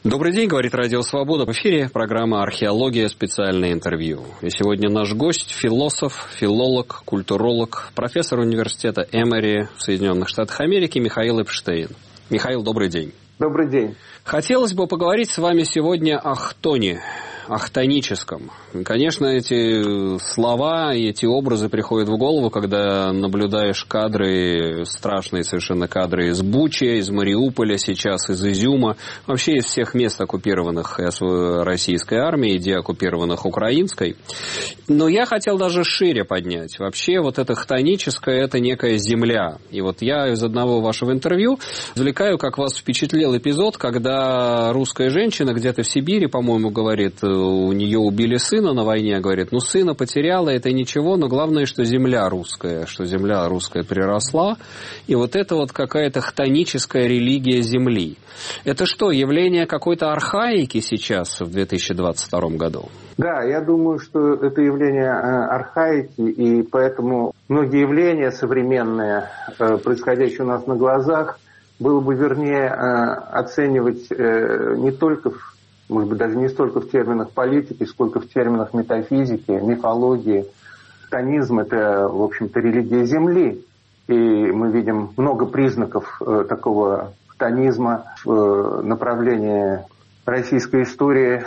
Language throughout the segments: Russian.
Добрый день, говорит Радио Свобода. В эфире программа «Археология. Специальное интервью». И сегодня наш гость – философ, филолог, культуролог, профессор университета Эмори в Соединенных Штатах Америки Михаил Эпштейн. Михаил, добрый день. Добрый день. Хотелось бы поговорить с вами сегодня о хтоне, о хтоническом. Конечно, эти слова и эти образы приходят в голову, когда наблюдаешь кадры, страшные совершенно кадры из Бучи, из Мариуполя сейчас, из Изюма, вообще из всех мест, оккупированных российской армией, деоккупированных украинской. Но я хотел даже шире поднять. Вообще вот это хтоническое – это некая земля. И вот я из одного вашего интервью извлекаю, как вас впечатлил эпизод, когда русская женщина где-то в Сибири, по-моему, говорит, у нее убили сына на войне, говорит, ну сына потеряла, это ничего, но главное, что земля русская приросла, и вот это вот какая-то хтоническая религия земли. Это что, явление какой-то архаики сейчас в 2022 году? Да, я думаю, что это явление архаики, и поэтому многие явления современные, происходящие у нас на глазах, было бы вернее оценивать не только, может быть, даже не столько в терминах политики, сколько в терминах метафизики, мифологии. Хтонизм – это, в общем-то, религия Земли. И мы видим много признаков такого хтонизма в направлениях российской истории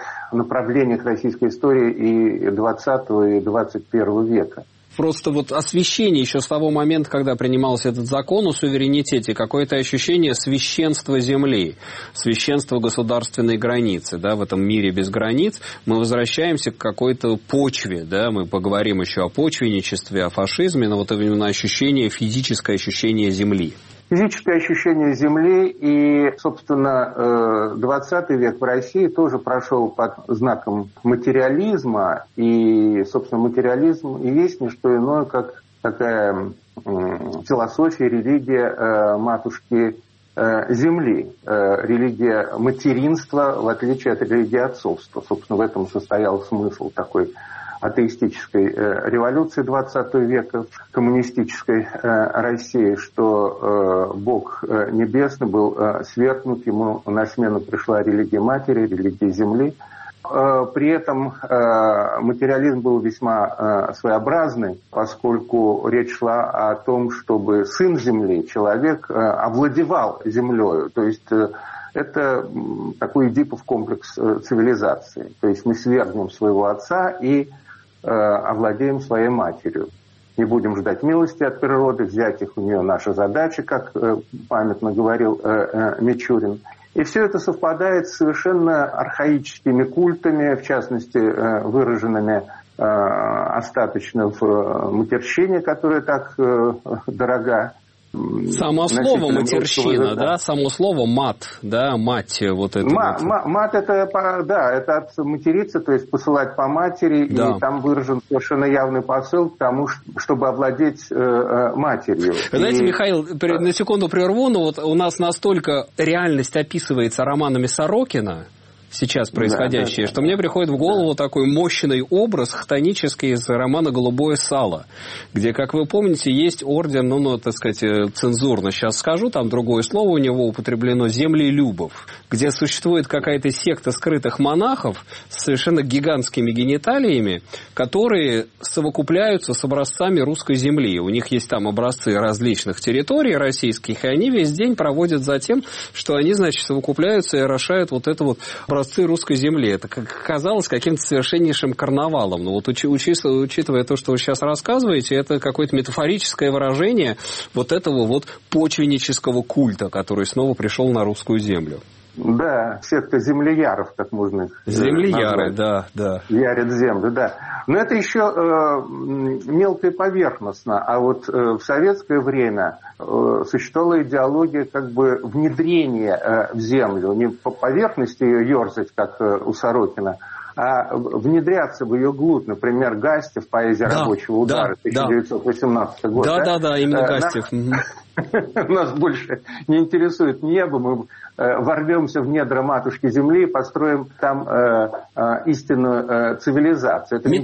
и 20 и 21 века. Просто вот освящение еще с того момента, когда принимался этот закон о суверенитете, какое-то ощущение священства земли, священства государственной границы, да, в этом мире без границ. Мы возвращаемся к какой-то почве, да, мы поговорим еще о почвенничестве, о фашизме, но вот именно ощущение, физическое ощущение земли. Физическое ощущение земли и, собственно, 20 век в России тоже прошел под знаком материализма. И, собственно, материализм и есть не что иное, как такая философия, религия матушки земли. Религия материнства, в отличие от религии отцовства. Собственно, в этом состоял смысл такой атеистической революции 20 века, коммунистической России, что Бог Небесный был свергнут, ему на смену пришла религия матери, религия земли. При этом материализм был весьма своеобразный, поскольку речь шла о том, чтобы сын земли, человек, овладевал землею. То есть это такой эдипов комплекс цивилизации. То есть мы свергнем своего отца и овладеем своей матерью. Не будем ждать милости от природы, взять их у нее наша задача, как памятно говорил Мичурин. И все это совпадает с совершенно архаическими культами, в частности, выраженными остаточно в матерщине, которая так дорога. Само слово матерщина, да, само слово мат, да, мать, вот это. Мат это, да, это от материться, то есть посылать по матери, да. И там выражен совершенно явный посыл к тому, чтобы овладеть матерью. Знаете, Михаил, на секунду прерву, но вот у нас настолько реальность описывается романами Сорокина, сейчас происходящее, что мне приходит в голову такой мощный образ хтонический из романа «Голубое сало», где, как вы помните, есть орден, так сказать, цензурно сейчас скажу, там другое слово у него употреблено, землелюбов, где существует какая-то секта скрытых монахов с совершенно гигантскими гениталиями, которые совокупляются с образцами русской земли. У них есть там образцы различных территорий российских, и они весь день проводят за тем, что они, значит, совокупляются и орошают вот это вот образцы русской земли. Это казалось каким-то совершеннейшим карнавалом. Но вот учитывая то, что вы сейчас рассказываете, это какое-то метафорическое выражение вот этого вот почвеннического культа, который снова пришел на русскую землю. Да, секта землеяров, так можно их землеяры, назвать. Да. Ярят землю, да. Но это еще мелко и поверхностно. А вот в советское время существовала идеология как бы внедрения в землю. Не по поверхности ее ерзать, как у Сорокина, а внедряться в ее глубь. Например, Гастев, «Поэзия рабочего удара», 1918 год. Да, именно Гастев. Нас больше не интересует небо, мы ворвемся в недра матушки Земли и построим там истинную цивилизацию. Это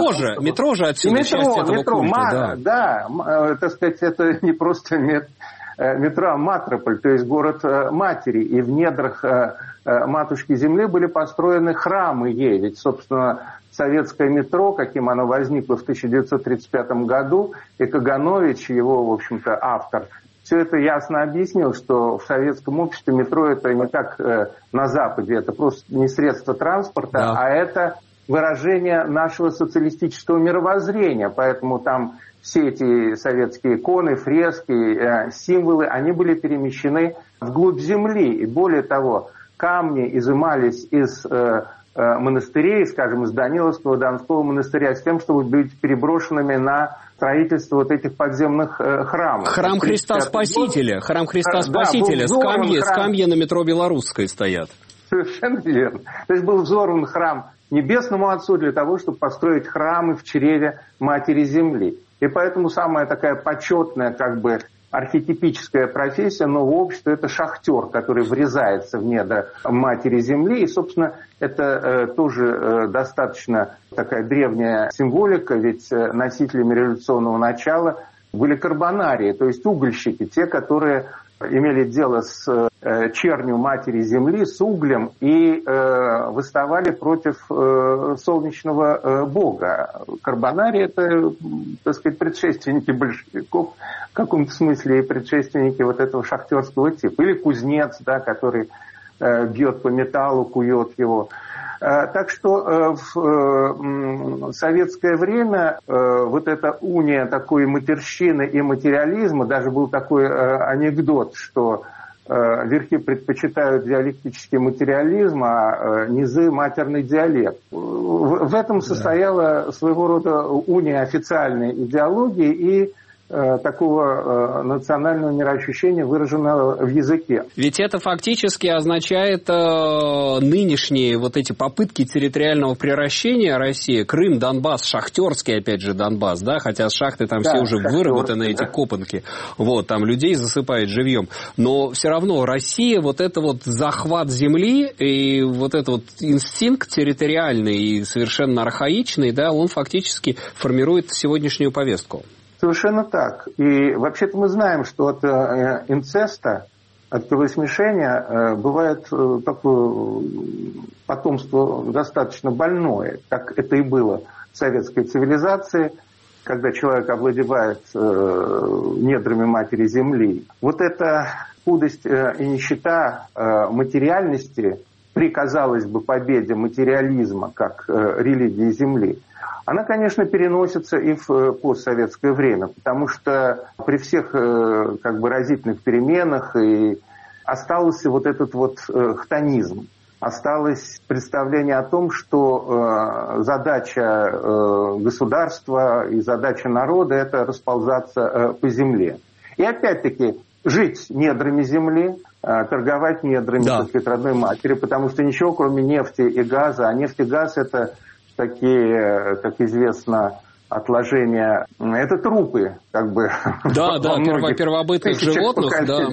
метро же отсюда часть этого культа. Так сказать, это не просто метро Матрополь, то есть город матери, и в недрах матушки Земли были построены храмы ей. Ведь, собственно, советское метро, каким оно возникло в 1935 году, и Каганович, его, в общем-то, автор, все это ясно объяснил, что в советском обществе метро это не как на Западе, это просто не средство транспорта, да, а это выражение нашего социалистического мировоззрения. Поэтому там все эти советские иконы, фрески, символы, они были перемещены вглубь земли. И более того, камни изымались из монастырей, скажем, из Даниловского, Донского монастыря, с тем, чтобы быть переброшенными на строительство вот этих подземных храмов. Храм Христа Спасителя, храм Христа Спасителя, скамьи на метро Белорусской стоят. Совершенно верно. То есть был взорван храм Небесному Отцу для того, чтобы построить храмы в чреве Матери Земли. И поэтому самая такая почетная, как бы, архетипическая профессия нового общества – это шахтер, который врезается в недра Матери Земли. И, собственно, это тоже достаточно такая древняя символика, ведь носителями революционного начала были карбонарии, то есть угольщики, те, которые имели дело с чернью Матери Земли, с углем, и выставали против солнечного бога. Карбонарии – это, так сказать, предшественники большевиков, в каком-то смысле и предшественники вот этого шахтерского типа. Или кузнец, да, который бьет по металлу, кует его. Так что в советское время вот эта уния такой матерщины и материализма, даже был такой анекдот, что верхи предпочитают диалектический материализм, а низы матерный диалект. В этом состояла своего рода уния официальной идеологии и такого национального мироощущения, выраженного в языке. Ведь это фактически означает нынешние вот эти попытки территориального приращения России, Крым, Донбасс, шахтерский, опять же, Донбасс, да, хотя с шахты там все уже выработаны, эти копанки, вот, там людей засыпает живьем, но все равно Россия, вот это вот захват земли и вот этот вот инстинкт территориальный и совершенно архаичный, да, он фактически формирует сегодняшнюю повестку. Совершенно так. И вообще-то мы знаем, что от инцеста, от кровосмешения бывает такое потомство достаточно больное, как это и было в советской цивилизации, когда человек овладевает недрами Матери Земли. Вот эта худость и нищета материальности при, казалось бы, победе материализма как религии Земли, она, конечно, переносится и в постсоветское время, потому что при всех как бы разительных переменах и остался вот этот вот хтонизм, осталось представление о том, что задача государства и задача народа – это расползаться по земле. И опять-таки жить недрами земли, торговать недрами, так сказать, родной матери, потому что ничего, кроме нефти и газа, а нефть и газ – это такие, как известно, отложения, это трупы, как бы. Да, первобытных животных,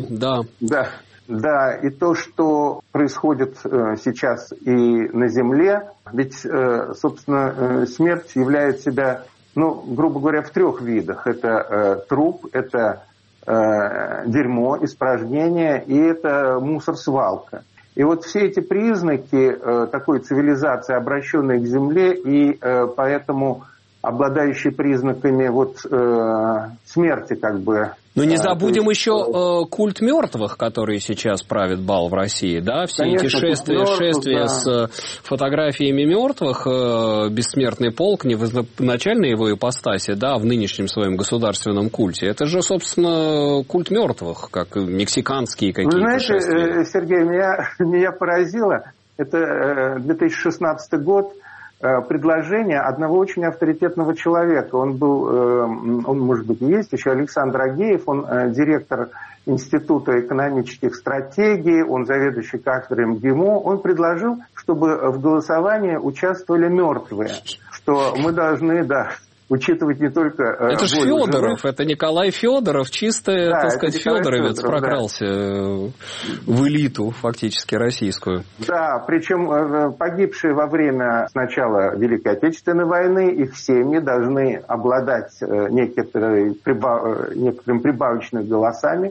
да. И то, что происходит сейчас и на Земле, ведь, собственно, смерть являет себя, ну, грубо говоря, в трех видах. Это труп, это дерьмо, испражнение, и это мусор-свалка. И вот все эти признаки такой цивилизации, обращенной к земле, и поэтому обладающей признаками вот смерти, как бы. Но не забудем еще культ мертвых, который сейчас правит бал в России, да? Все эти шествия с фотографиями мертвых, бессмертный полк, не в изначальной его ипостаси, да, в нынешнем своем государственном культе. Это же, собственно, культ мертвых, как мексиканские какие-то. Вы знаете, шествия. Сергей, меня поразило, это 2016 год, предложение одного очень авторитетного человека. Он может быть, и есть еще, Александр Агеев, он директор Института экономических стратегий, он заведующий кафедрой МГИМО. Он предложил, чтобы в голосовании участвовали мертвые, что мы должны, учитывать не только... Это же Федоров, это Николай Федоров, чисто, так сказать, Федоровец прокрался в элиту фактически российскую. Да, причем погибшие во время начала Великой Отечественной войны, их семьи должны обладать некоторыми прибавочными голосами,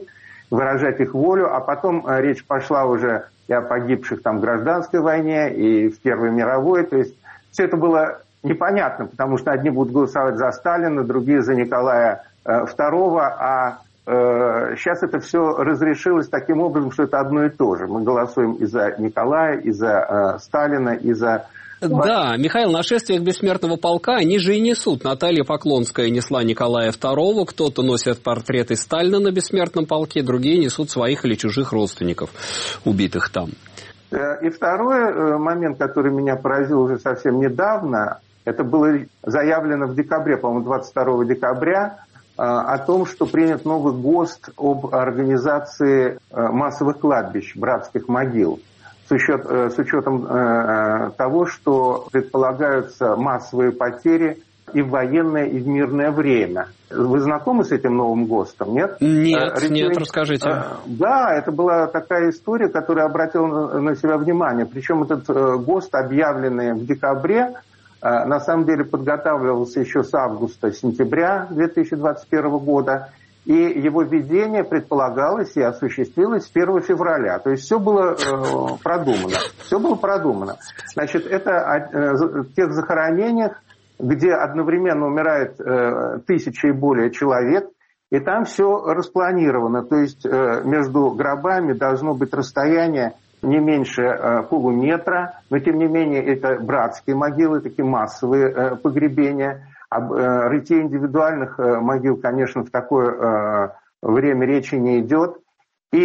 выражать их волю, а потом речь пошла уже и о погибших там в гражданской войне, и в Первой мировой. То есть все это было непонятно, потому что одни будут голосовать за Сталина, другие за Николая II, а сейчас это все разрешилось таким образом, что это одно и то же. Мы голосуем и за Николая, и за Сталина, и за... Да, Михаил, на шествиях Бессмертного полка они же и несут. Наталья Поклонская несла Николая II, кто-то носит портреты Сталина на Бессмертном полке, другие несут своих или чужих родственников, убитых там. И второй момент, который меня поразил уже совсем недавно, это было заявлено в декабре, по-моему, 22 декабря, о том, что принят новый ГОСТ об организации массовых кладбищ, братских могил. С учетом того, что предполагаются массовые потери и в военное, и в мирное время. Вы знакомы с этим новым ГОСТом, нет? Нет, расскажите. Да, это была такая история, которая обратила на себя внимание. Причем этот ГОСТ, объявленный в декабре, на самом деле подготавливался еще с августа-сентября 2021 года. И его введение предполагалось и осуществилось с 1 февраля. То есть все было продумано. Все было продумано. Значит, это о тех захоронениях, где одновременно умирает 1000 и более человек, и там все распланировано. То есть между гробами должно быть расстояние не меньше полуметра, но тем не менее это братские могилы, такие массовые погребения. Об рытье индивидуальных могил, конечно, в такое время речи не идет. И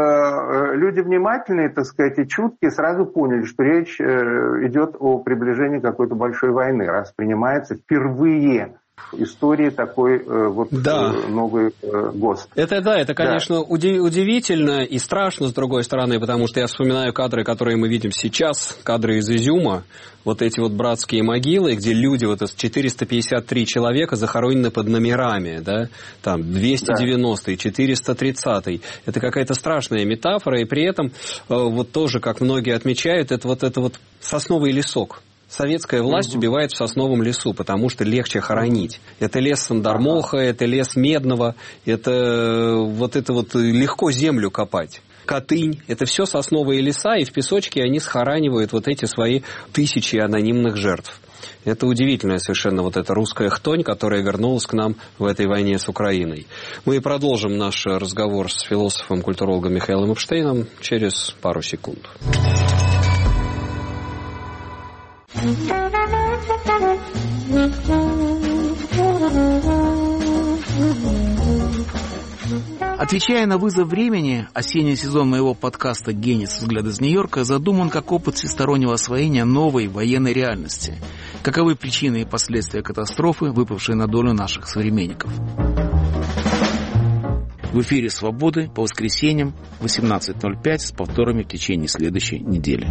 люди внимательные, так сказать, и чуткие сразу поняли, что речь идет о приближении какой-то большой войны, раз принимается впервые в истории такой новый ГОСТ. Это, конечно, удивительно и страшно, с другой стороны, потому что я вспоминаю кадры, которые мы видим сейчас, кадры из Изюма, вот эти вот братские могилы, где люди, вот 453 человека захоронены под номерами, да, там 290 и 430. Это какая-то страшная метафора, и при этом вот тоже, как многие отмечают, это вот сосновый лесок. Советская власть убивает в сосновом лесу, потому что легче хоронить. Это лес Сандармоха, это лес Медного, это легко землю копать. Катынь, это все сосновые леса, и в песочке они схоранивают вот эти свои 1000 анонимных жертв. Это удивительная совершенно вот эта русская хтонь, которая вернулась к нам в этой войне с Украиной. Мы продолжим наш разговор с философом-культурологом Михаилом Эпштейном через пару секунд. Отвечая на вызов времени, осенний сезон моего подкаста «Генис. Взгляд из Нью-Йорка» задуман как опыт всестороннего освоения новой военной реальности. Каковы причины и последствия катастрофы, выпавшей на долю наших современников? В эфире «Свободы» по воскресеньям 18:05 с повторами в течение следующей недели.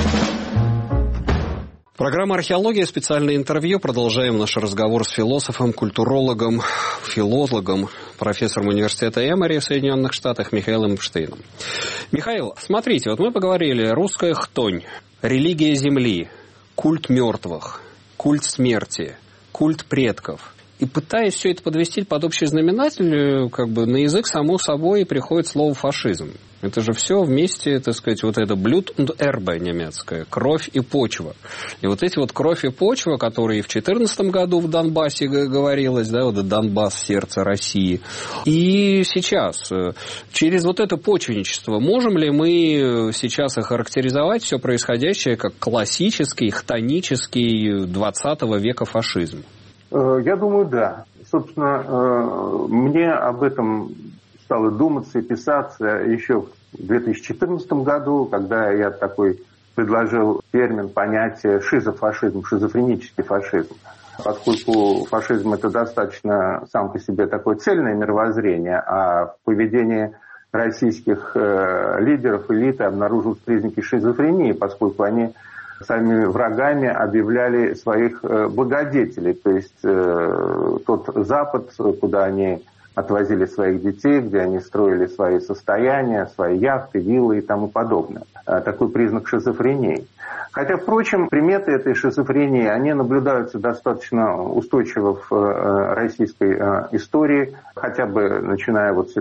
Программа «Археология», специальное интервью. Продолжаем наш разговор с философом, культурологом, филологом, профессором университета Эмори в Соединенных Штатах Михаилом Эпштейном. Михаил, смотрите, вот мы поговорили, русская хтонь, религия земли, культ мертвых, культ смерти, культ предков. И пытаясь все это подвести под общий знаменатель, как бы на язык само собой приходит слово «фашизм». Это же все вместе, так сказать, вот это «Blut und Erbe» немецкое, кровь и почва. И вот эти вот кровь и почва, которые и в 2014 году в Донбассе говорилось, да, вот Донбасс, сердце России. И сейчас, через вот это почвенничество, можем ли мы сейчас охарактеризовать все происходящее как классический, хтонический 20 века фашизм? Я думаю, да. Собственно, мне об этом стало думаться и писаться еще в 2014 году, когда я такой предложил термин, понятие шизофашизм, шизофренический фашизм. Поскольку фашизм – это достаточно сам по себе такое цельное мировоззрение, а в поведении российских лидеров, элиты обнаружились признаки шизофрении, поскольку они своими врагами объявляли своих благодетелей, то есть тот Запад, куда они отвозили своих детей, где они строили свои состояния, свои яхты, виллы и тому подобное. Такой признак шизофрении. Хотя, впрочем, приметы этой шизофрении, они наблюдаются достаточно устойчиво в российской истории, хотя бы начиная вот с этой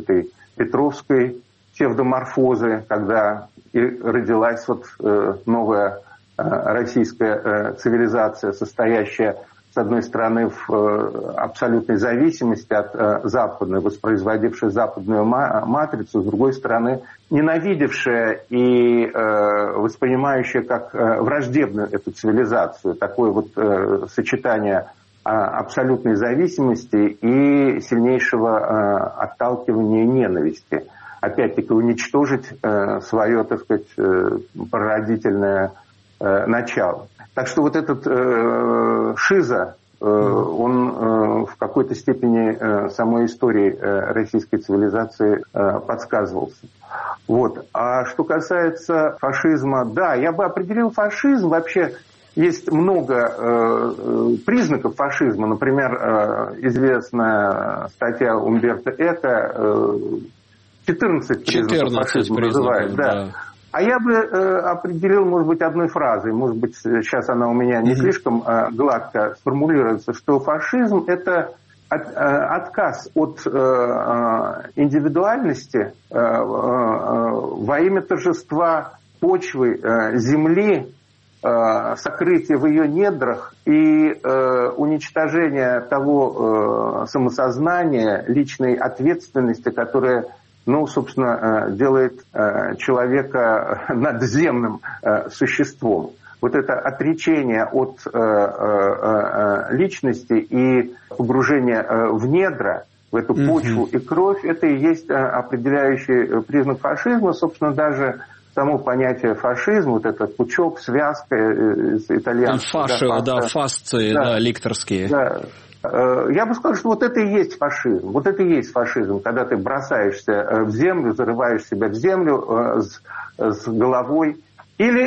Петровской псевдоморфозы, когда и родилась вот новая российская цивилизация, состоящая, с одной стороны, в абсолютной зависимости от западной, воспроизводившая западную матрицу, с другой стороны, ненавидевшая и воспринимающая как враждебную эту цивилизацию. Такое вот сочетание абсолютной зависимости и сильнейшего отталкивания и ненависти. Опять-таки уничтожить свое, так сказать, прародительное начало. Так что вот этот шиза, он в какой-то степени самой истории российской цивилизации подсказывался. Вот. А что касается фашизма, да, я бы определил фашизм. Вообще есть много признаков фашизма. Например, известная статья Умберто Эко 14 признаков фашизма называет. Да. А я бы определил, может быть, одной фразой, может быть, сейчас она у меня не слишком гладко сформулируется, что фашизм – это отказ от индивидуальности во имя торжества почвы, земли, сокрытия в ее недрах и уничтожения того самосознания, личной ответственности, которая, ну, собственно, делает человека надземным существом. Вот это отречение от личности и погружение в недра, в эту почву и кровь, это и есть определяющий признак фашизма. Собственно, даже само понятие фашизм, вот этот пучок, связка из итальянского. Фашио, да, фасции, да, ликторские. Да. Я бы сказал, что вот это и есть фашизм. Вот это и есть фашизм, когда ты бросаешься в землю, зарываешь себя в землю с головой. Или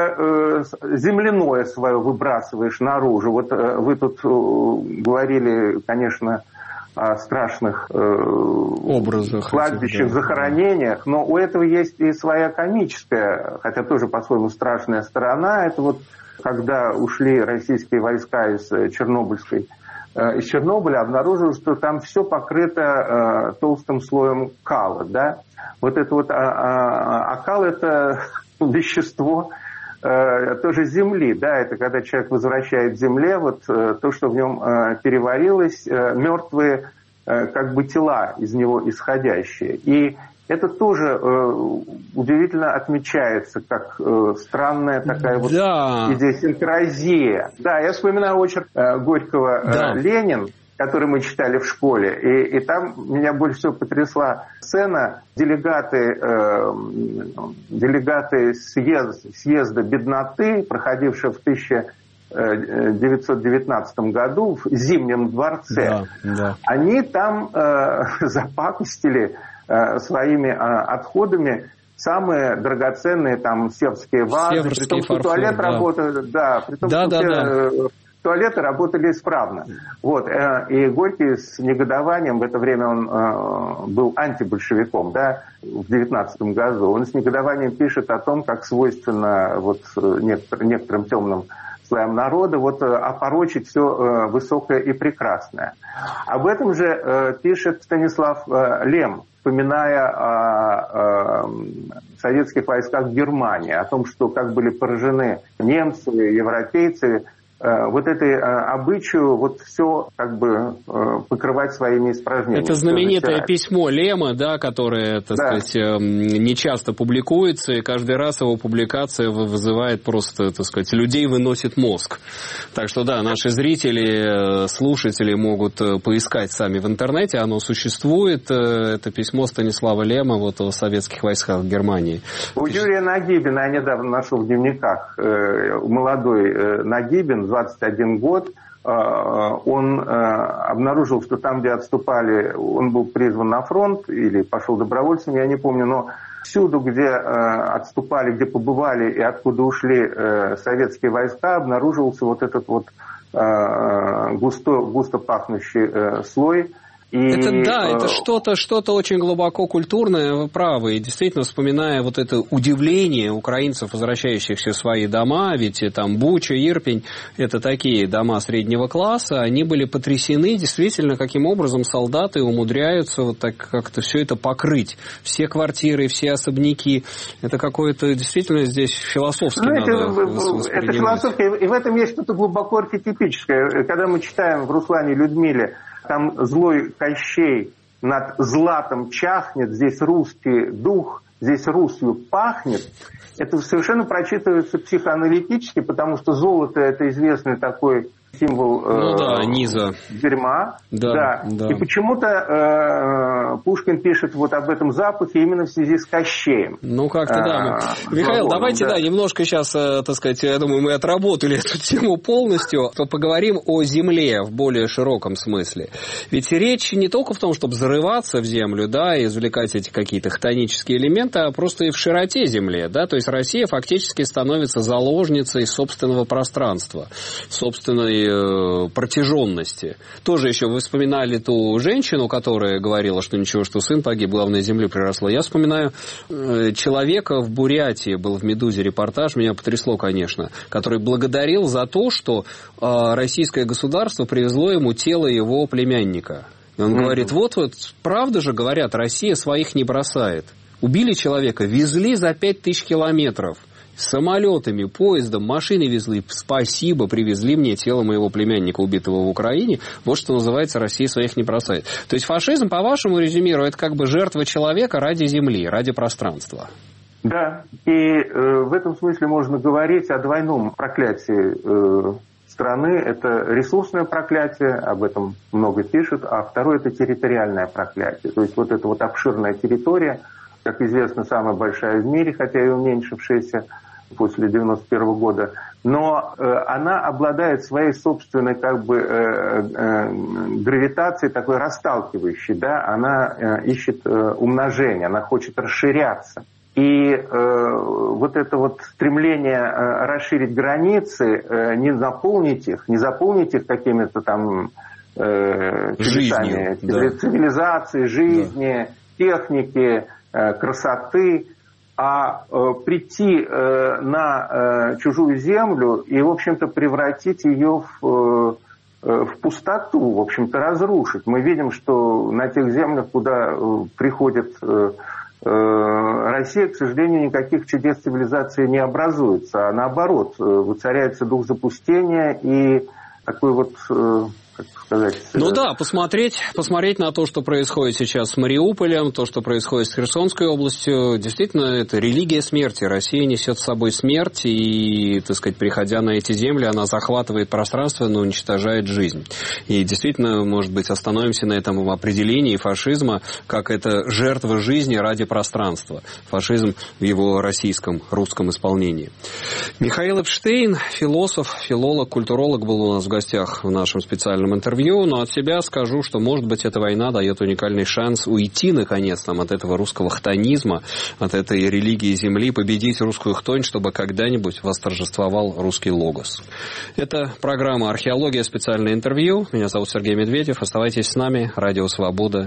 земляное свое выбрасываешь наружу. Вот вы тут говорили, конечно, о страшных образах, кладбищах, захоронениях, но у этого есть и своя комическая, хотя тоже по-своему страшная сторона. Это вот когда ушли российские войска из Чернобыля, обнаружилось, что там все покрыто толстым слоем кала. Да? Вот это вот, кал – это вещество тоже земли, да, это когда человек возвращает земле вот то, что в нем переварилось, мертвые как бы тела из него исходящие. И это тоже удивительно отмечается как странная такая вот идиосинкразия. Да, я вспоминаю очерк Горького «Ленин», который мы читали в школе, и там меня больше всего потрясла сцена. Делегаты съезда бедноты, проходившего в 1919 году в Зимнем дворце, они там запакостили своими отходами самые драгоценные там северские вазы, при том, что туалет работает, при том, что туалеты работали исправно. Вот. И Горький с негодованием, в это время он был антибольшевиком, да, в 19 году, он с негодованием пишет о том, как свойственно вот некоторым темным слоям народа вот опорочить все высокое и прекрасное. Об этом же пишет Станислав Лем, вспоминая о советских войсках в Германии, о том, что как были поражены немцы, европейцы, вот этой обычаю вот все как бы покрывать своими испражнениями. Это знаменитое письмо Лема, да, которое, так сказать, не часто публикуется, и каждый раз его публикация вызывает просто, так сказать, людей выносит мозг. Так что, да, наши зрители, слушатели могут поискать сами в интернете, оно существует, это письмо Станислава Лема вот о советских войсках в Германии. У Юрия Нагибина, я недавно нашел в дневниках, молодой Нагибин, 21 год, он обнаружил, что там, где отступали, он был призван на фронт или пошел добровольцем, я не помню, но всюду, где отступали, где побывали и откуда ушли советские войска, обнаруживался вот этот вот густо пахнущий слой. Это что-то очень глубоко культурное, вы правы. И действительно, вспоминая вот это удивление украинцев, возвращающихся в свои дома, ведь там Буча, Ирпень, это такие дома среднего класса, они были потрясены действительно, каким образом солдаты умудряются вот так как-то все это покрыть. Все квартиры, все особняки. Это какое-то действительно здесь философски надо воспринимать. Это философия, и в этом есть что-то глубоко архетипическое. Когда мы читаем в Руслане Людмиле, там злой Кощей над златом чахнет, здесь русский дух, здесь Русью пахнет. Это совершенно прочитывается психоаналитически, потому что золото – это известный такой символ низа. Дерьма. Да. И почему-то Пушкин пишет вот об этом запахе именно в связи с Кощеем. Михаил, давайте немножко сейчас, так сказать, я думаю, мы отработали эту тему полностью, то поговорим о земле в более широком смысле. Ведь речь не только в том, чтобы зарываться в землю, да, и извлекать эти какие-то хтонические элементы, а просто и в широте земли, да, то есть Россия фактически становится заложницей собственного пространства, собственной протяженности. Тоже еще вы вспоминали ту женщину, которая говорила, что ничего, что сын погиб, главное, земли приросла. Я вспоминаю человека в Бурятии, был в «Медузе» репортаж, меня потрясло, конечно, который благодарил за то, что российское государство привезло ему тело его племянника. И он говорит, вот, правда же, говорят, Россия своих не бросает. Убили человека, везли за 5000 километров. Самолетами, поездом, машиной везли. Спасибо, привезли мне тело моего племянника, убитого в Украине. Вот что называется, Россия своих не бросает. То есть фашизм, по-вашему, резюмирую, это как бы жертва человека ради земли, ради пространства. Да, и в этом смысле можно говорить о двойном проклятии страны. Это ресурсное проклятие, об этом много пишут, а второе – это территориальное проклятие. То есть вот эта вот обширная территория, как известно, самая большая в мире, хотя и уменьшившаяся после 1991 года, но она обладает своей собственной как бы гравитацией, такой расталкивающей, да, она ищет умножение, она хочет расширяться. И вот это вот стремление расширить границы, не заполнить их какими-то там жизнью, цивилизации, жизни, техники, красоты, а прийти на чужую землю и, в общем-то, превратить ее в пустоту, в общем-то, разрушить. Мы видим, что на тех землях, куда приходит Россия, к сожалению, никаких чудес цивилизации не образуется, а наоборот, воцаряется дух запустения и такой вот... как сказать... посмотреть на то, что происходит сейчас с Мариуполем, то, что происходит с Херсонской областью. Действительно, это религия смерти. Россия несет с собой смерть, и, так сказать, приходя на эти земли, она захватывает пространство, но уничтожает жизнь. И действительно, может быть, остановимся на этом определении фашизма, как это жертва жизни ради пространства. Фашизм в его российском, русском исполнении. Михаил Эпштейн, философ, филолог, культуролог, был у нас в гостях в нашем специальном интервью, но от себя скажу, что, может быть, эта война дает уникальный шанс уйти, наконец, от этого русского хтонизма, от этой религии земли, победить русскую хтонь, чтобы когда-нибудь восторжествовал русский логос. Это программа «Археология. Специальное интервью». Меня зовут Сергей Медведев. Оставайтесь с нами. Радио Свобода.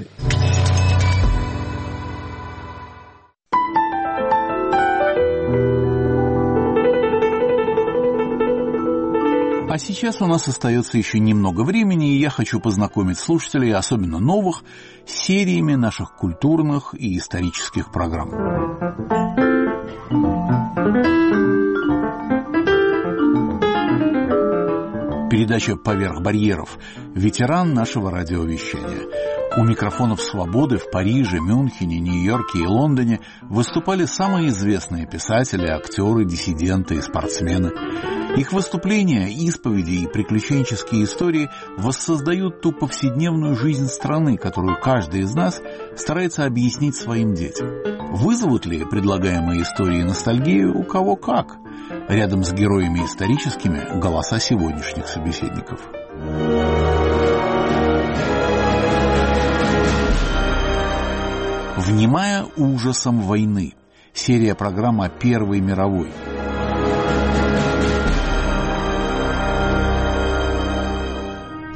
А сейчас у нас остается еще немного времени, и я хочу познакомить слушателей, особенно новых, с сериями наших культурных и исторических программ. Передача «Поверх барьеров». Ветеран нашего радиовещания. У микрофонов «Свободы» в Париже, Мюнхене, Нью-Йорке и Лондоне выступали самые известные писатели, актеры, диссиденты и спортсмены. Их выступления, исповеди и приключенческие истории воссоздают ту повседневную жизнь страны, которую каждый из нас старается объяснить своим детям. Вызовут ли предлагаемые истории ностальгию? У кого как? Рядом с героями историческими голоса сегодняшних собеседников. «Внимая ужасам войны». Серия программ о Первой мировой.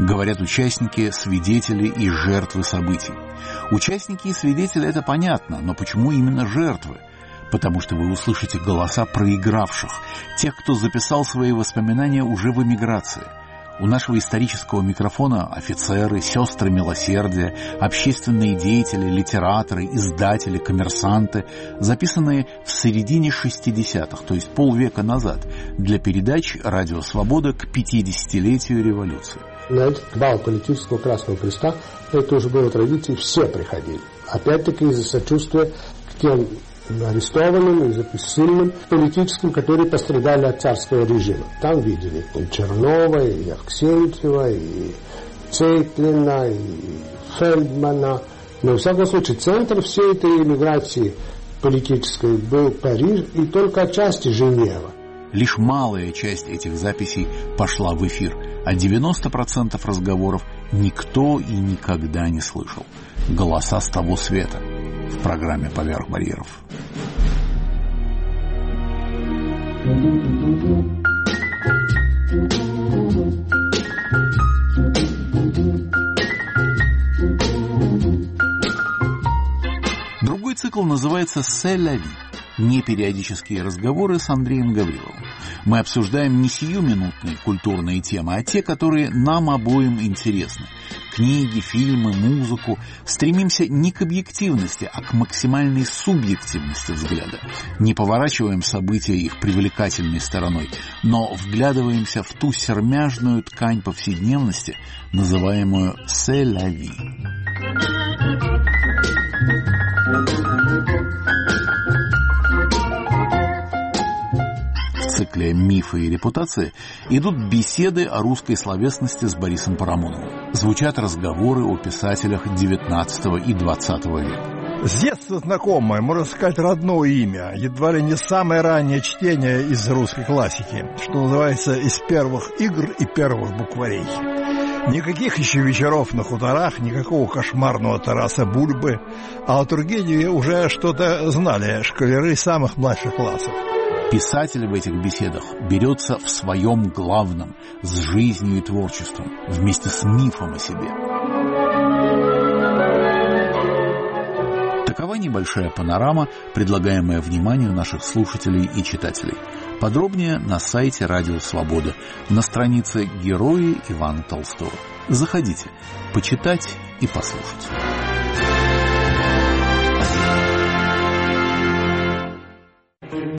Говорят участники, свидетели и жертвы событий. Участники и свидетели – это понятно, но почему именно жертвы? Потому что вы услышите голоса проигравших, тех, кто записал свои воспоминания уже в эмиграции. У нашего исторического микрофона офицеры, сестры милосердия, общественные деятели, литераторы, издатели, коммерсанты, записанные в середине 60-х, то есть полвека назад, для передач «Радио Свобода» к 50-летию революции. На этот бал политического Красного Креста, это уже было традицией, все приходили. Опять-таки из-за сочувствия к тем арестованным и ссыльным политическим, которые пострадали от царского режима. Там видели и Чернова, и Аксентьева, и Цейтлина, и Фельдмана. Но, в всяком случае, центр всей этой эмиграции политической был Париж и только отчасти Женева. Лишь малая часть этих записей пошла в эфир, а 90% разговоров никто и никогда не слышал. Голоса с того света в программе «Поверх барьеров». Другой цикл называется «C'est la vie». Непериодические разговоры с Андреем Гавриловым. Мы обсуждаем не сиюминутные культурные темы, а те, которые нам обоим интересны. Книги, фильмы, музыку. Стремимся не к объективности, а к максимальной субъективности взгляда. Не поворачиваем события их привлекательной стороной, но вглядываемся в ту сермяжную ткань повседневности, называемую «c'est la vie». В цикле «Мифы и репутации» идут беседы о русской словесности с Борисом Парамоновым. Звучат разговоры о писателях XIX и XX века. С детства знакомое, можно сказать, родное имя, едва ли не самое раннее чтение из русской классики, что называется, из первых игр и первых букварей. Никаких еще вечеров на хуторах, никакого кошмарного Тараса Бульбы, а о Тургеневе уже что-то знали школяры самых младших классов. Писатель в этих беседах берется в своем главном, с жизнью и творчеством, вместе с мифом о себе. Такова небольшая панорама, предлагаемая вниманию наших слушателей и читателей. Подробнее на сайте «Радио Свобода», на странице «Герои Ивана Толстого». Заходите, почитать и послушать.